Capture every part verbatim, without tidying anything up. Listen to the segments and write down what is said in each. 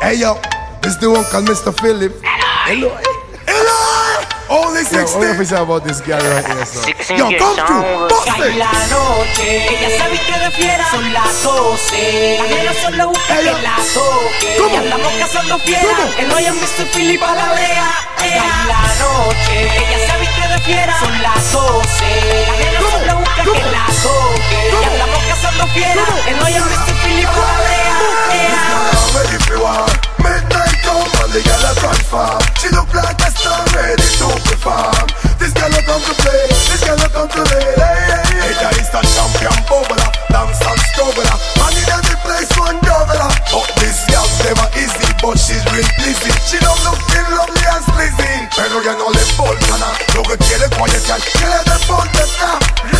Hey yo, this the one called Mister Philip. Hello. Hello. Only sixteen. Yeah, what if I say about this girl right here, so? Yo, come through, bust it. Cae la noche, ella se viste de fiera. Son las doce, la nena solo busca que la toque. Y andamos cazando fiera, que no haya Mister Philip a la brea. Cae la noche, ella se viste de fiera. Son las doce, la nena solo busca que la toque. Y andamos cazando fiera, que no haya Mister Philip a la brea. Ready for war. Midnight come and the girl a transform. She look like a star ready to perform. This girl a come to play, this girl a come to lay. Hey, hey, hey. Ella is the champion bubbler, dance and struggler. Man in the place one juggler. But this girl's never easy, but she's real pleasy. She don't look thin, lovely and sleazy. Pero ya no le falta nada. Lo que quiere cuando ella que le deporte está.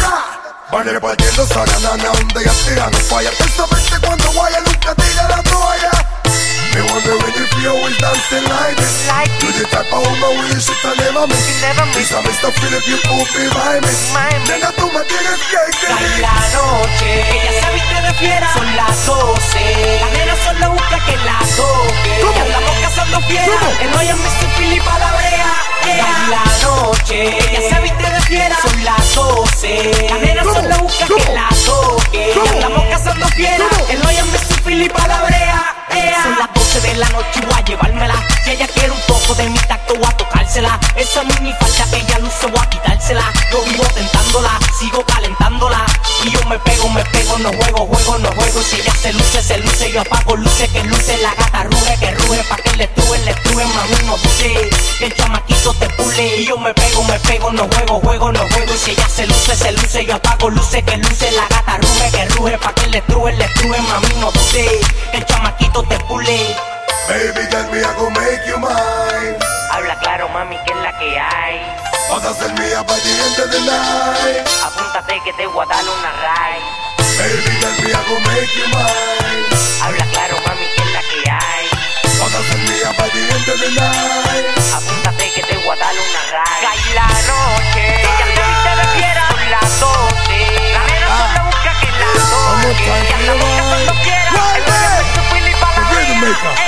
Van repartiendo esa ganana donde ella tira no falla. Precisamente cuando vaya nunca tira la toalla. Me wonder when you feel always dancing like this. Like you the type of woman who you should never miss. Never miss. Lisa, Mister Philip, you could be my miss. Nena, tú me tienes que Cae querer. la noche, ella se viste de fiera. Son las doce, la nena solo busca que la toque. Y andamos cazando fiera, que no haya Mister Philip a la brea. Cae la noche, ella se viste de fiera. Son las doce, la nena solo busca que la toque. Y andamos cazando fiera, que no haya Mister Philip a la brea. Son las doce de la noche y voy a llevármela. Si ella quiere un poco de mi tacto voy a tocársela. Esa mini falta que ella luce voy a quitársela. Yo vivo tentándola, sigo calentándola. Y yo me pego, me pego, no juego, juego, no juego. Si ella se luce, se luce, yo apago luce, que luce. La gata ruge, que ruge, pa' que le truje, le truje, mami, no dude. Que el chamaquito te pule. Y yo me pego, me pego, no juego, juego, no juego. Y si ella se luce, se luce, yo apago luce, que luce. La gata ruge, que ruge, pa' que le truje, le truje, mami, no dude. Que el chamaquito te pule. Baby, tell me I go make you mine. Habla claro, mami, que es la que hay. Vas a ser mía by the end of the night. Apúntate que te voy a dar una ride. Baby, tell me I go make you mine. Habla claro, mami, que es la que hay. Vas a ser mía by the end of the night. Apúntate que te voy a dar una ride. Cae la noche, ella se viste de fiera. Son las doce, la nena solo busca que la toque. Y andamos cazando fiera, el dueño es Mister Philip a la brea.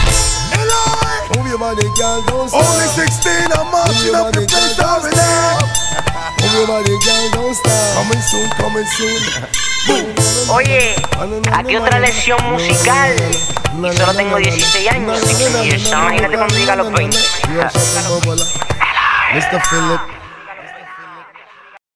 Move your body, girl, don't stop. Only sixteen, I'm marching up the place every day. Move your body, girl, don't stop. Coming soon, coming soon. Boom. Oye, aquí otra lección musical. Y solo tengo dieciséis años. Imagínate cuando diga los veinte. Mister Philip.